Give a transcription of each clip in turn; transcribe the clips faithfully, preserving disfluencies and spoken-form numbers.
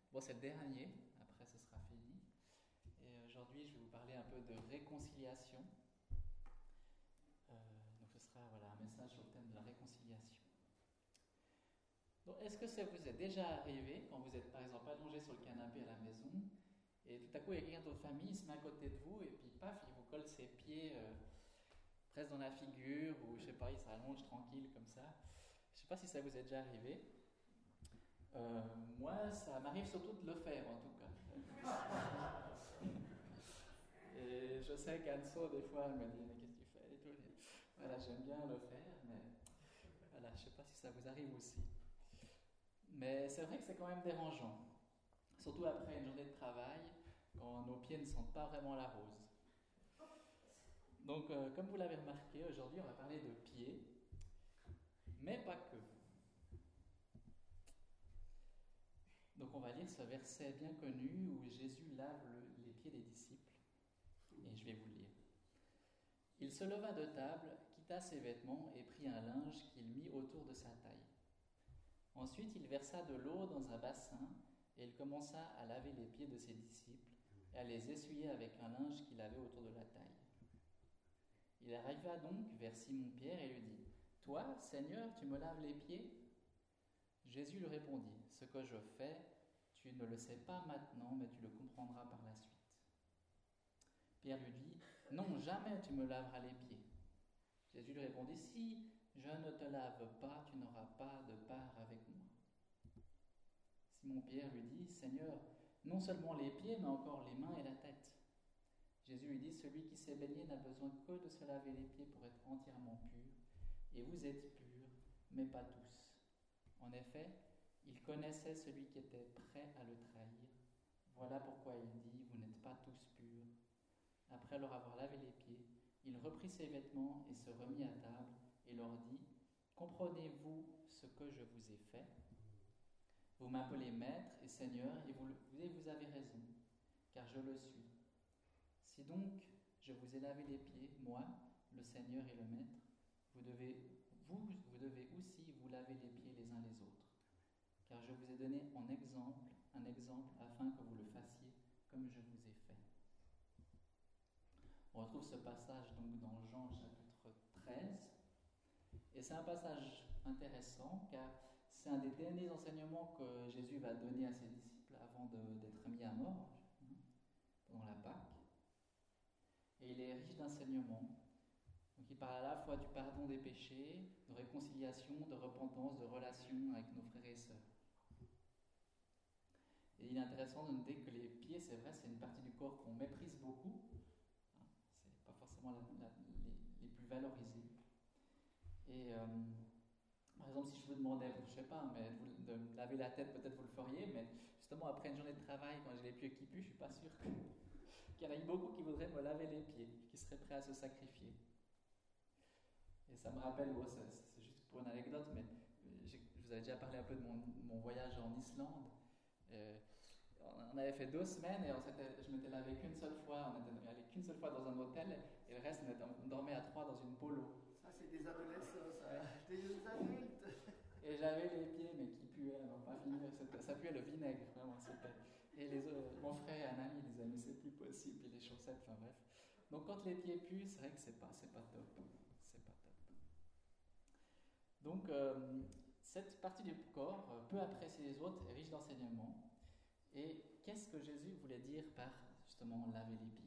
Bon, c'est le dernier, après ce sera fini. Et aujourd'hui, je vais vous parler un peu de réconciliation. Euh, donc ce sera voilà, un message sur le thème de la réconciliation. Donc, est-ce que ça vous est déjà arrivé, quand vous êtes par exemple allongé sur le canapé à la maison, et tout à coup il y a quelqu'un de votre famille, il se met à côté de vous, et puis paf, il vous colle ses pieds euh, presque dans la figure, ou je sais pas, il s'allonge tranquille comme ça. Je sais pas si ça vous est déjà arrivé. Euh, moi, ça m'arrive surtout de le faire en tout cas. Et je sais qu'Anso, des fois, elle me dit, mais qu'est-ce que tu fais et tout. Voilà, j'aime bien le faire, mais voilà, je sais pas si ça vous arrive aussi. Mais c'est vrai que c'est quand même dérangeant. Surtout après une journée de travail, quand nos pieds ne sentent pas vraiment la rose. Donc, euh, comme vous l'avez remarqué, aujourd'hui, on va parler de pieds, mais pas que. Donc, on va lire ce verset bien connu où Jésus lave le, les pieds des disciples. Et je vais vous le lire. Il se leva de table, quitta ses vêtements et prit un linge qu'il mit autour de sa taille. Ensuite, il versa de l'eau dans un bassin et il commença à laver les pieds de ses disciples et à les essuyer avec un linge qu'il avait autour de la taille. Il arriva donc vers Simon-Pierre et lui dit « Toi, Seigneur, tu me laves les pieds ?» Jésus lui répondit « Ce que je fais, tu ne le sais pas maintenant, mais tu le comprendras par la suite. » Pierre lui dit « Non, jamais tu me laveras les pieds. » Jésus lui répondit « Si je ne te lave pas, tu n'auras pas de part avec moi. » Simon-Pierre lui dit « Seigneur, non seulement les pieds, mais encore les mains et la tête. » Jésus lui dit « Celui qui s'est baigné n'a besoin que de se laver les pieds pour être entièrement pur, et vous êtes purs, mais pas tous. » En effet, il connaissait celui qui était prêt à le trahir. Voilà pourquoi il dit « Vous n'êtes pas tous purs. » Après leur avoir lavé les pieds, il reprit ses vêtements et se remit à table et leur dit « Comprenez-vous ce que je vous ai fait ? Vous m'appelez maître et seigneur et vous, et vous avez raison, car je le suis. Si donc je vous ai lavé les pieds, moi, le Seigneur et le Maître, vous devez, vous, vous devez aussi vous laver les pieds les uns les autres, car je vous ai donné en exemple, un exemple afin que vous le fassiez comme je vous ai fait. » On retrouve ce passage donc dans Jean chapitre treize, et c'est un passage intéressant car c'est un des derniers enseignements que Jésus va donner à ses disciples avant de, d'être mis à mort, hein, pendant la Pâque. Et il est riche d'enseignements. Donc il parle à la fois du pardon des péchés, de réconciliation, de repentance, de relation avec nos frères et sœurs. Et il est intéressant de noter que les pieds, c'est vrai, c'est une partie du corps qu'on méprise beaucoup. C'est pas forcément la, la, les, les plus valorisés. Et euh, par exemple, si je vous demandais, je sais pas, mais de, de me laver la tête, peut-être vous le feriez, mais justement après une journée de travail, quand j'ai les pieds qui puent, je suis pas sûr que, qu'il y en a beaucoup qui voudraient me laver les pieds, qui seraient prêts à se sacrifier. Et ça me rappelle, bon, c'est, c'est juste pour une anecdote, mais je vous avais déjà parlé un peu de mon, mon voyage en Islande. Euh, On avait fait deux semaines et on s'était, je m'étais lavé qu'une seule fois. On était allé qu'une seule fois dans un hôtel et le reste, on, était, on dormait à trois dans une polo. Ça, c'est des adolescents, ça. Des adultes. Et j'avais les pieds, mais qui puaient, non pas finir. Ça puait le vinaigre, vraiment. C'était. Et les, euh, mon frère et un ami disaient, mais c'est plus possible. Et les chaussettes, enfin bref. Donc quand les pieds puent, c'est vrai que c'est pas, c'est pas top. C'est pas top. Donc, euh, cette partie du corps, peu appréciée des autres, est riche d'enseignements. Et qu'est-ce que Jésus voulait dire par, justement, laver les pieds ?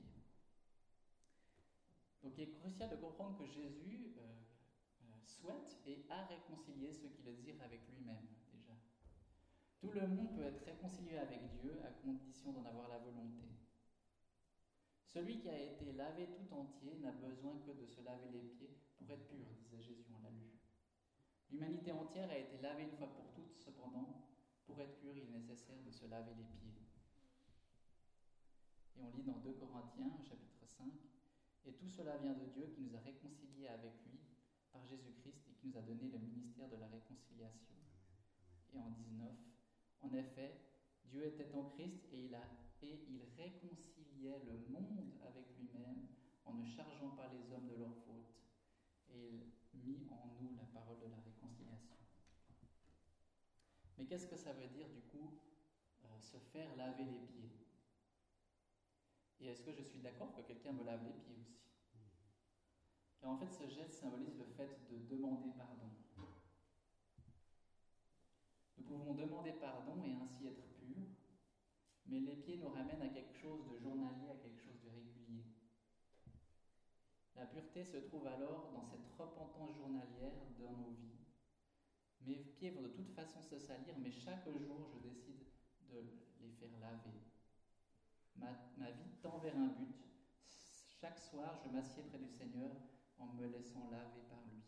Donc il est crucial de comprendre que Jésus euh, euh, souhaite et a réconcilié ceux qui le désirent avec lui-même, déjà. Tout le monde peut être réconcilié avec Dieu à condition d'en avoir la volonté. Celui qui a été lavé tout entier n'a besoin que de se laver les pieds pour être pur, disait Jésus, on l'a lu. L'humanité entière a été lavée une fois pour toutes, cependant, pour être pur, il est nécessaire de se laver les pieds. Et on lit dans deux Corinthiens, chapitre cinq, « Et tout cela vient de Dieu qui nous a réconciliés avec lui par Jésus-Christ et qui nous a donné le ministère de la réconciliation. » Et en dix-neuf, « En effet, Dieu était en Christ et il, a, et il réconciliait le monde avec lui-même en ne chargeant pas les hommes de leurs fautes. Et il mit en nous la parole de la réconciliation. » Mais qu'est-ce que ça veut dire du coup, euh, se faire laver les pieds. Et est-ce que je suis d'accord que quelqu'un me lave les pieds aussi? Car en fait, ce geste symbolise le fait de demander pardon. Nous pouvons demander pardon et ainsi être purs, mais les pieds nous ramènent à quelque chose de journalier, à quelque chose de régulier. La pureté se trouve alors dans cette repentance journalière dans nos vies. Mes pieds vont de toute façon se salir, mais chaque jour, je décide de les faire laver. Ma, ma vie tend vers un but. Chaque soir, je m'assieds près du Seigneur en me laissant laver par lui.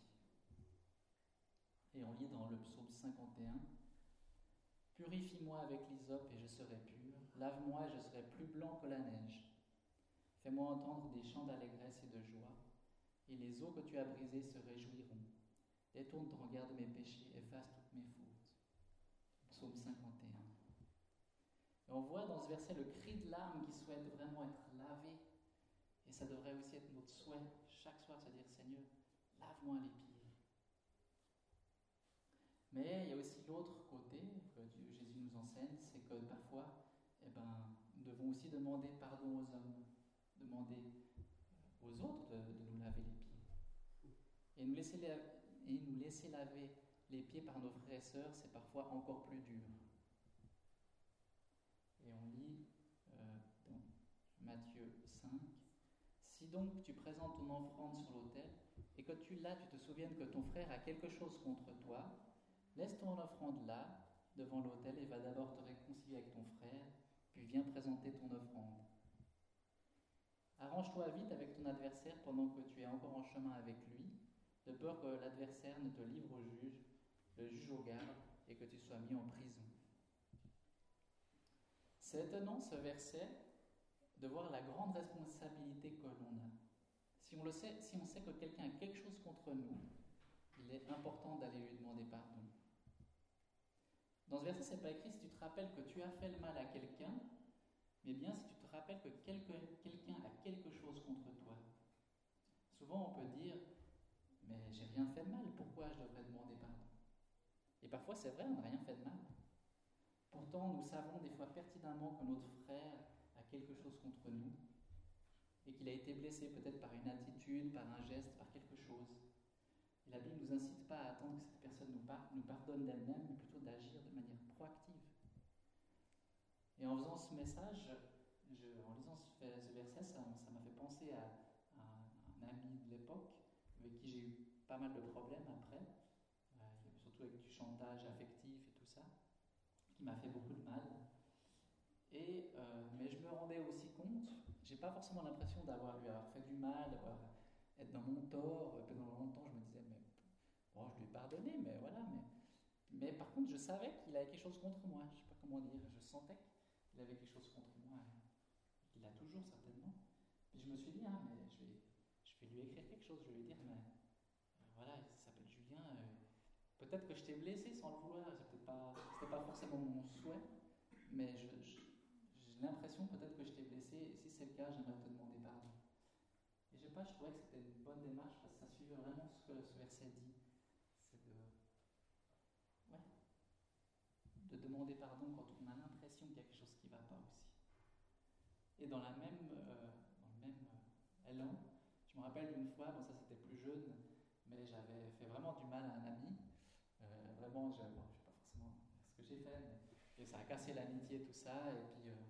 Et on lit dans le psaume cinquante et un, « Purifie-moi avec l'hysope et je serai pur, lave-moi et je serai plus blanc que la neige. Fais-moi entendre des chants d'allégresse et de joie, et les eaux que tu as brisées se réjouiront. Détourne ton regard de mes péchés, efface toutes mes fautes. » Psaume cinquante et un. Et on voit dans ce verset le cri de l'âme qui souhaite vraiment être lavé. Et ça devrait aussi être notre souhait chaque soir, se dire, Seigneur, lave-moi les pieds. Mais il y a aussi l'autre côté que Jésus nous enseigne, c'est que parfois, eh ben, nous devons aussi demander pardon aux hommes, demander aux autres de, de nous laver les pieds. Et nous laisser, et nous laisser laver les pieds par nos frères et sœurs, c'est parfois encore plus dur. Et on lit euh, dans Matthieu cinq, « Si donc tu présentes ton offrande sur l'autel, et que tu là tu te souviennes que ton frère a quelque chose contre toi, laisse ton offrande là, devant l'autel, et va d'abord te réconcilier avec ton frère, puis viens présenter ton offrande. Arrange-toi vite avec ton adversaire pendant que tu es encore en chemin avec lui, de peur que l'adversaire ne te livre au juge, le juge au garde, et que tu sois mis en prison. » C'est étonnant ce verset de voir la grande responsabilité que l'on a. Si on le sait, si on sait que quelqu'un a quelque chose contre nous, il est important d'aller lui demander pardon. Dans ce verset, ce n'est pas écrit si tu te rappelles que tu as fait le mal à quelqu'un, mais bien si tu te rappelles que quelqu'un a quelque chose contre toi. Souvent, on peut dire, mais j'ai rien fait de mal, pourquoi je devrais demander pardon? Et parfois, c'est vrai, on n'a rien fait de mal. Pourtant, nous savons des fois pertinemment que notre frère a quelque chose contre nous et qu'il a été blessé peut-être par une attitude, par un geste, par quelque chose. Et la Bible ne nous incite pas à attendre que cette personne nous, par- nous pardonne d'elle-même, mais plutôt d'agir de manière proactive. Et en faisant ce message, je, en lisant ce, ce verset, ça, ça m'a fait penser à, à un, un ami de l'époque avec qui j'ai eu pas mal de problèmes après, euh, surtout avec du chantage affectif et tout ça, qui m'a fait beaucoup de mal. Et, euh, mais je me rendais aussi compte, j'ai pas forcément l'impression d'avoir lui avoir fait du mal, d'avoir être dans mon tort. Pendant longtemps, je me disais, mais bon, je lui ai pardonné, mais voilà. Mais, mais par contre, je savais qu'il avait quelque chose contre moi. Je sais pas comment dire. Je sentais qu'il avait quelque chose contre moi. Il l'a toujours certainement. Puis je me suis dit, ah, mais je vais, je vais lui écrire quelque chose. Je vais lui dire, mais euh, voilà, il s'appelle Julien. Euh, peut-être que je t'ai blessé sans le vouloir. C'était pas, c'était pas forcément mon souhait, mais je, je j'ai l'impression peut-être que je t'ai blessé, et si c'est le cas, j'aimerais te demander pardon. Et je sais pas, je trouvais que c'était une bonne démarche parce que ça suivait vraiment ce que ce verset dit. C'est de, ouais, de demander pardon quand on a l'impression qu'il y a quelque chose qui ne va pas aussi. Et dans, la même, euh, dans le même euh, élan, je me rappelle d'une fois, bon ça c'était plus jeune, mais j'avais fait vraiment du mal à un ami. Euh, vraiment, je, bon, je ne sais pas forcément ce que j'ai fait, mais et ça a cassé l'amitié, tout ça, et puis... Euh,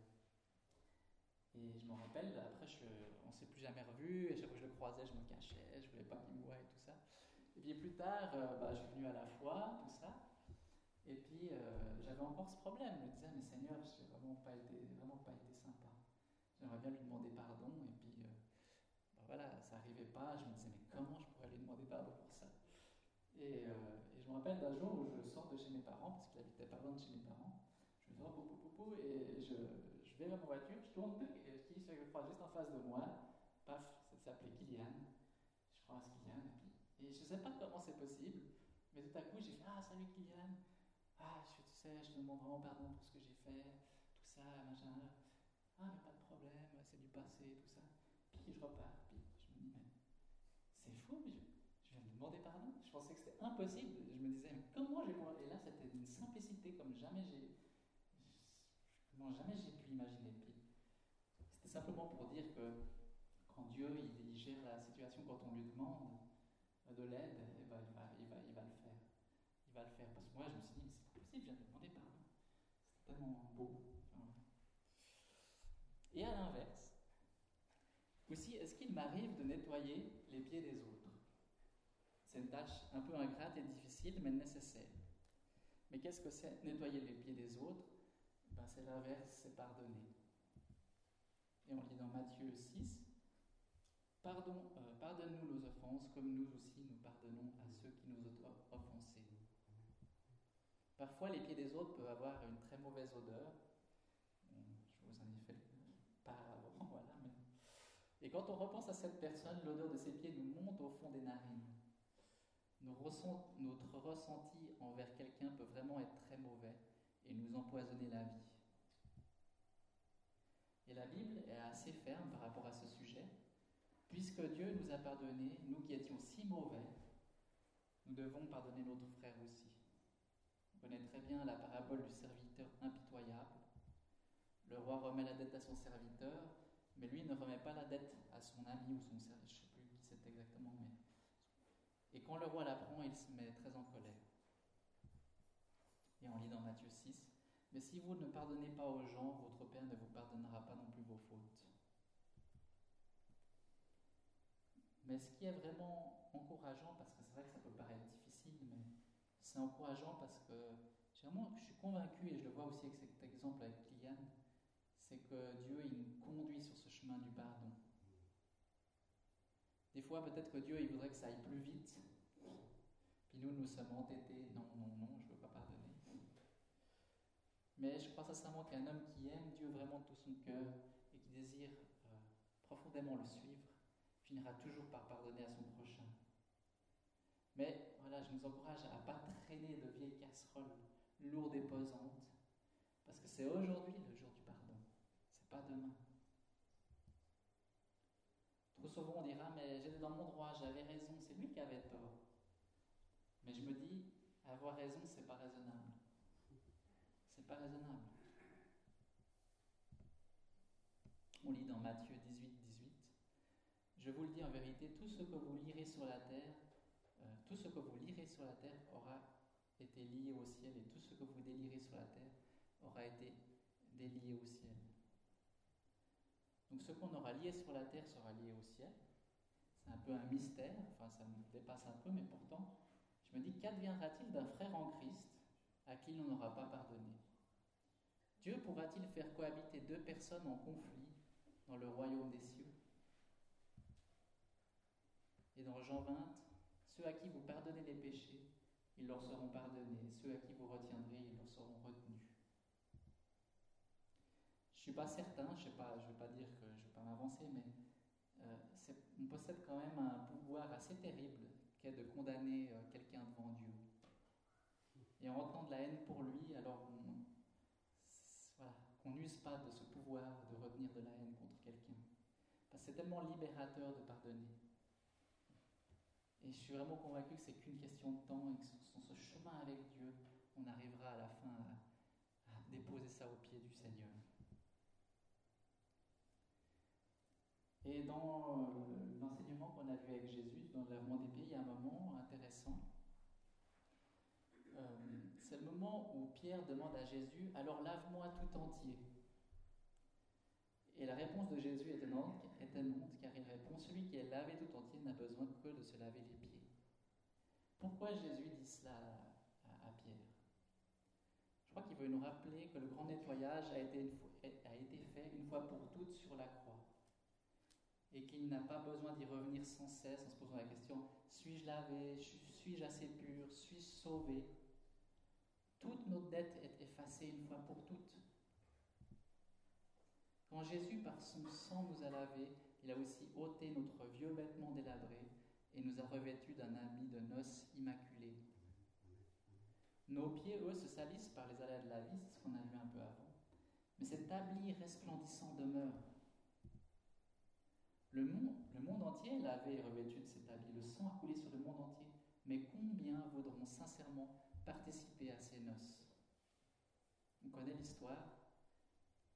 Et je me rappelle, après, je, on ne s'est plus jamais revus, et chaque fois que je le croisais, je me cachais, je ne voulais pas qu'il me voie et tout ça. Et puis plus tard, euh, bah, je suis venu à la foi, tout ça, et puis euh, j'avais encore ce problème. Je me disais, mais Seigneur, je n'ai vraiment pas été, vraiment pas été sympa. J'aimerais bien lui demander pardon, et puis euh, bah, voilà, ça n'arrivait pas. Je me disais, mais comment je pourrais lui demander pardon pour ça? Et, euh, et je me rappelle d'un jour où je sors de chez mes parents, parce qu'il habitait pas loin de chez mes parents. Je me dis, oh, pou, pou, pou, et je, je vais vers ma voiture, je tourne, et qui se croise juste en face de moi, paf, ça s'appelait Kylian. Je croise Kylian, et puis, et je ne sais pas comment c'est possible, mais tout à coup, j'ai fait, ah, salut Kylian, ah, je, tu sais, je te demande vraiment pardon pour ce que j'ai fait, tout ça, machin, ah, mais pas de problème, c'est du passé, tout ça. Puis je repars, puis je me dis, mais c'est fou, mais je, je viens de lui demander pardon, je pensais que c'était impossible, je me disais, mais comment je vais pouvoir, et là, c'était d'une simplicité comme jamais j'ai. Je jamais j'ai pu imaginer pire. C'était simplement pour dire que quand Dieu il, il gère la situation, quand on lui demande de l'aide, eh ben, il, va, il, va, il va le faire. Il va le faire. Parce que moi, je me suis dit, mais c'est pas possible, je viens de demander pardon. C'est tellement beau. Enfin, et à l'inverse, aussi, est-ce qu'il m'arrive de nettoyer les pieds des autres? C'est une tâche un peu ingrate et difficile, mais nécessaire. Mais qu'est-ce que c'est nettoyer les pieds des autres? Ben, c'est l'inverse, c'est pardonner. Et on lit dans Matthieu six, Pardon, euh, pardonne-nous nos offenses, comme nous aussi nous pardonnons à ceux qui nous ont offensés. Parfois, les pieds des autres peuvent avoir une très mauvaise odeur. Je vous en ai fait part avant, voilà. Mais... Et quand on repense à cette personne, l'odeur de ses pieds nous monte au fond des narines. Nos ressent, notre ressenti envers quelqu'un peut vraiment être très mauvais et nous empoisonner la vie. Et la Bible est assez ferme par rapport à ce sujet. Puisque Dieu nous a pardonné, nous qui étions si mauvais, nous devons pardonner notre frère aussi. On connaît très bien la parabole du serviteur impitoyable. Le roi remet la dette à son serviteur, mais lui ne remet pas la dette à son ami ou son serviteur, je ne sais plus qui c'est exactement, mais... Et quand le roi l'apprend, il se met très en colère. Et on lit dans Matthieu six, « Mais si vous ne pardonnez pas aux gens, votre Père ne vous pardonnera pas non plus vos fautes. » Mais ce qui est vraiment encourageant, parce que c'est vrai que ça peut paraître difficile, mais c'est encourageant parce que vraiment, je suis convaincu, et je le vois aussi avec cet exemple avec Kylian, c'est que Dieu il nous conduit sur ce chemin du pardon. Des fois, peut-être que Dieu il voudrait que ça aille plus vite, puis nous, nous sommes entêtés, non, non, non, je ne veux pas pardonner. Mais je crois sincèrement qu'un homme qui aime Dieu vraiment de tout son cœur et qui désire euh, profondément le suivre, finira toujours par pardonner à son prochain. Mais voilà, je nous encourage à ne pas traîner de vieilles casseroles lourdes et pesantes, parce que c'est aujourd'hui le jour du pardon, c'est pas demain. Trop souvent on dira, mais j'étais dans mon droit, j'avais raison, c'est lui qui avait tort. Mais je me dis, avoir raison, c'est pas raisonnable. C'est pas raisonnable. On lit dans Matthieu dix-huit, dix-huit. Je vous le dis en vérité, tout ce que vous lirez sur la terre, euh, tout ce que vous lirez sur la terre aura été lié au ciel, et tout ce que vous délirez sur la terre aura été délié au ciel. Donc ce qu'on aura lié sur la terre sera lié au ciel. C'est un peu un mystère, enfin ça me dépasse un peu, mais pourtant, je me dis, qu'adviendra-t-il d'un frère en Christ à qui l'on n'aura pas pardonné? Dieu pourra-t-il faire cohabiter deux personnes en conflit dans le royaume des cieux? Et dans Jean vingt, ceux à qui vous pardonnez les péchés, ils leur seront pardonnés. Ceux à qui vous retiendrez, ils leur seront retenus. Je ne suis pas certain, je ne vais pas dire que je ne vais pas m'avancer, mais euh, on possède quand même un pouvoir assez terrible qu'est de condamner euh, quelqu'un devant Dieu. Et en retenant de la haine pour lui, alors on, voilà, qu'on n'use pas de ce pouvoir de retenir de la haine contre quelqu'un. Parce que c'est tellement libérateur de pardonner. Et je suis vraiment convaincu que c'est qu'une question de temps et que sur ce chemin avec Dieu, on arrivera à la fin à, à déposer ça au pied du Seigneur. Et dans euh, l'enseignement qu'on a vu avec Jésus, dans le lavement des pieds, il y a un moment intéressant. Euh, c'est le moment où Pierre demande à Jésus, « Alors lave-moi tout entier ». Et la réponse de Jésus est étonnante, étonnante, car il répond, « Celui qui est lavé tout entier n'a besoin que de se laver les pieds ». Pourquoi Jésus dit cela à, à, à Pierre? Je crois qu'il veut nous rappeler que le grand nettoyage a été, une fois, a été fait une fois pour toutes sur la croix. Et qu'il n'a pas besoin d'y revenir sans cesse en se posant la question, suis-je lavé, suis-je assez pur, suis-je sauvé? Toute notre dette est effacée une fois pour toutes. Quand Jésus, par son sang, nous a lavés, il a aussi ôté notre vieux vêtement délabré et nous a revêtus d'un habit de noces immaculé. Nos pieds, eux, se salissent par les aléas de la vie, c'est ce qu'on a vu un peu avant. Mais cet habit resplendissant demeure. Le monde, le monde entier est lavé et revêtu de cet habit. Le sang a coulé sur le monde entier. Mais combien voudront sincèrement participer à ces noces? On connaît l'histoire.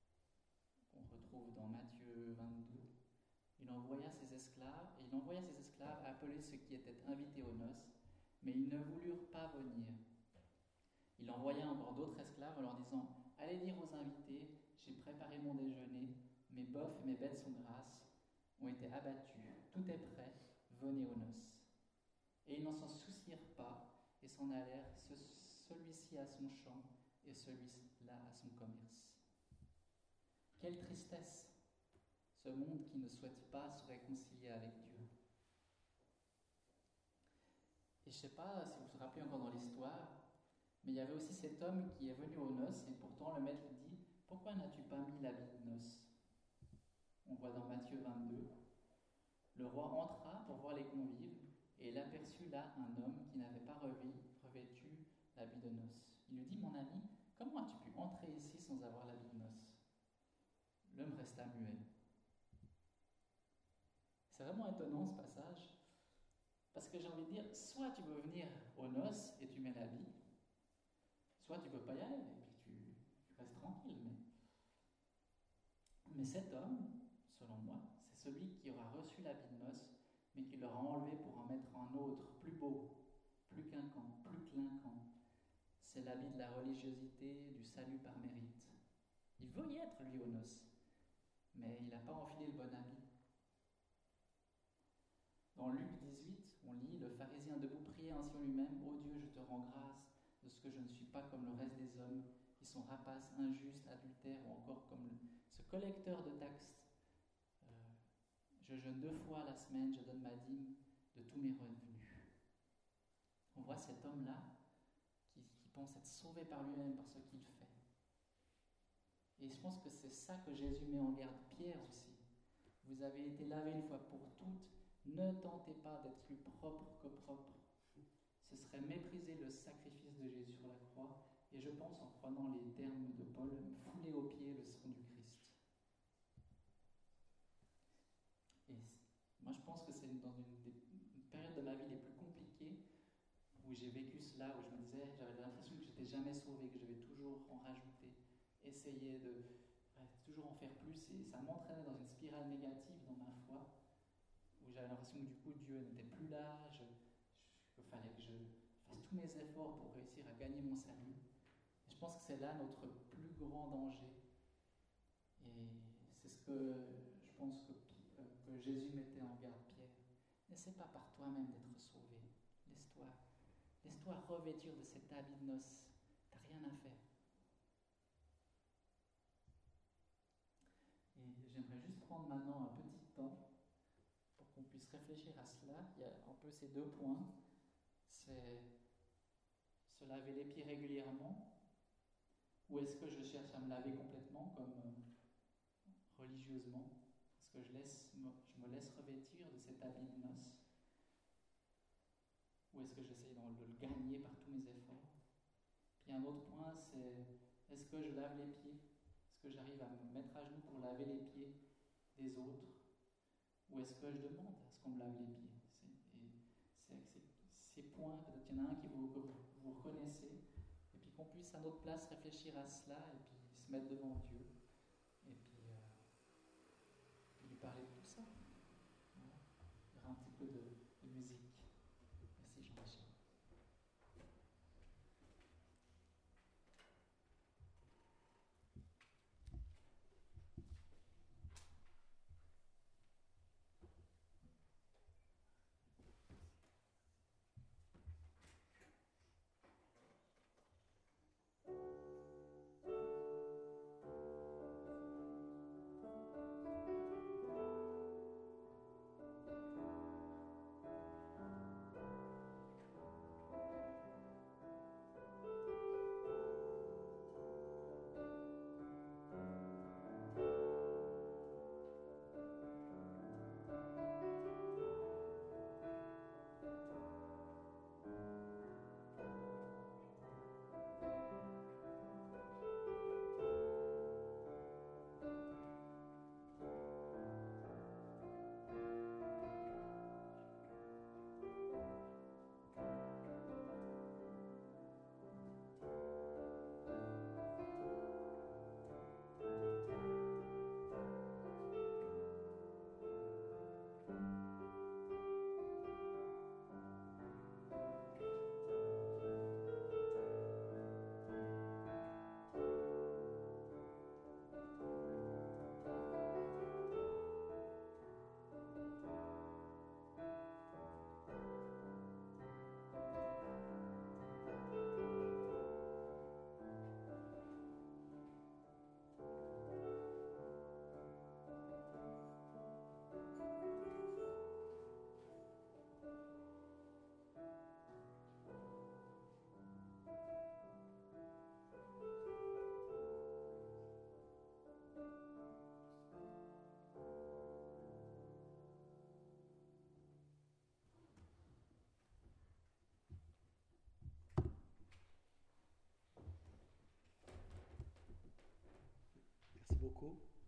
trouve dans Matthieu vingt-deux. Il envoya ses esclaves, et il envoya ses esclaves appeler ceux qui étaient invités aux noces, mais ils ne voulurent pas venir. Il envoya encore d'autres esclaves en leur disant « Allez dire aux invités, j'ai préparé mon déjeuner, mes bœufs et mes bêtes sont grasses, ont été abattus, tout est prêt, venez aux noces. » Et ils n'en s'en soucièrent pas, et s'en allèrent, ce, celui-ci à son champ, et celui-là à son commerce. Quelle tristesse, ce monde qui ne souhaite pas se réconcilier avec Dieu. Et je ne sais pas si vous vous rappelez encore dans l'histoire, mais il y avait aussi cet homme qui est venu aux noces, et pourtant le maître dit « Pourquoi n'as-tu pas mis l'habit de noces ?» On voit dans Matthieu vingt-deux. Le roi entra pour voir les convives, et il aperçut là un homme qui n'avait pas revêtu l'habit de noces. Il lui dit « Mon ami, comment as-tu pu entrer ici sans avoir l'habit de noces ?» L'homme resta muet. C'est vraiment étonnant ce passage, parce que j'ai envie de dire, soit tu veux venir aux noces et tu mets l'habit, soit tu ne peux pas y aller et puis tu, tu restes tranquille. Mais... mais cet homme, selon moi, c'est celui qui aura reçu l'habit de noces, mais qui l'aura enlevé pour en mettre un autre, plus beau, plus quinquant, plus clinquant. C'est l'habit de la religiosité, du salut par mérite. Il veut y être, lui, aux noces, mais il n'a pas enfilé le bon habit. Dans Luc dix-huit, on lit « Le pharisien debout priait ainsi en lui-même, « Ô Dieu, je te rends grâce de ce que je ne suis pas comme le reste des hommes, qui sont rapaces, injustes, adultères, ou encore comme le, ce collecteur de taxes. Euh, je jeûne deux fois à la semaine, je donne ma dîme de tous mes revenus. » On voit cet homme-là qui, qui pense être sauvé par lui-même par ce qu'il fait. Et je pense que c'est ça que Jésus met en garde Pierre aussi. Vous avez été lavé une fois pour toutes, ne tentez pas d'être plus propre que propre. Ce serait mépriser le sacrifice de Jésus sur la croix, et je pense, en prenant les termes de Paul, fouler aux pieds le sang du Christ. Et moi, je pense que c'est dans une, des, une période de ma vie les plus compliquées où j'ai vécu cela, où je me disais, j'avais l'impression que j'étais jamais sauvé, que je devais toujours en rajouter, essayer de ouais, toujours en faire plus, et ça m'entraînait dans une spirale négative dans ma foi, où j'avais l'impression que du coup Dieu n'était plus là, je, je, il fallait que je fasse tous mes efforts pour réussir à gagner mon salut. Et je pense que c'est là notre plus grand danger. Et c'est ce que je pense que, que Jésus mettait en garde Pierre. N'essaie pas par toi-même d'être sauvé. Laisse-toi, laisse-toi revêtir de cet habit de noces. T'as rien à faire. Et j'aimerais juste prendre maintenant un petit temps pour qu'on puisse réfléchir à cela. Il y a un peu ces deux points. C'est se laver les pieds régulièrement, ou est-ce que je cherche à me laver complètement comme euh, religieusement? Est-ce que je, laisse, je me laisse revêtir de cet habit de noces? Ou est-ce que j'essaye de le gagner par tous mes efforts? Puis un autre point, c'est est-ce que je lave les pieds? Est-ce que j'arrive à me mettre à genoux pour laver les pieds des autres? Ou est-ce que je demande à ce qu'on me lave les pieds? C'est, et c'est, c'est, ces points, peut-être qu'il y en a un qui vous, que vous, vous reconnaissez, et puis qu'on puisse à notre place réfléchir à cela, et puis se mettre devant Dieu, et puis, euh, puis lui parler de tout ça. Voilà. Il y aura un petit peu de, de musique. Merci Jean-Michel. beaucoup.